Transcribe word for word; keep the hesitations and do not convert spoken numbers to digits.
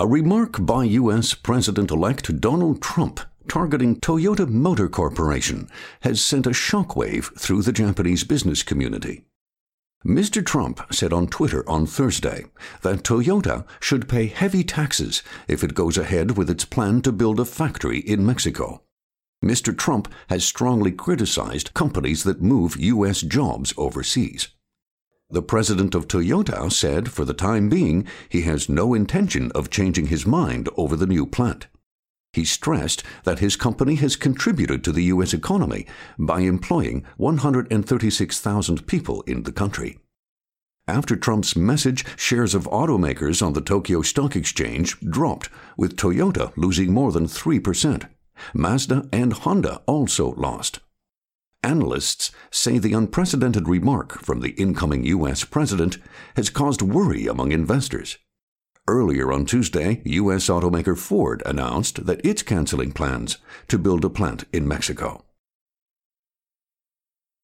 A remark by U S President-elect Donald Trump targeting Toyota Motor Corporation has sent a shockwave through the Japanese business community. Mister Trump said on Twitter on Thursday that Toyota should pay heavy taxes if it goes ahead with its plan to build a factory in Mexico. Mister Trump has strongly criticized companies that move U S jobs overseas. The president of Toyota said for the time being he has no intention of changing his mind over the new plant. He stressed that his company has contributed to the U S economy by employing one hundred thirty-six thousand people in the country. After Trump's message, shares of automakers on the Tokyo Stock Exchange dropped, with Toyota losing more than three percent. Mazda and Honda also lost. Analysts say the unprecedented remark from the incoming U S president has caused worry among investors. Earlier on Tuesday, U S automaker Ford announced that it's canceling plans to build a plant in Mexico.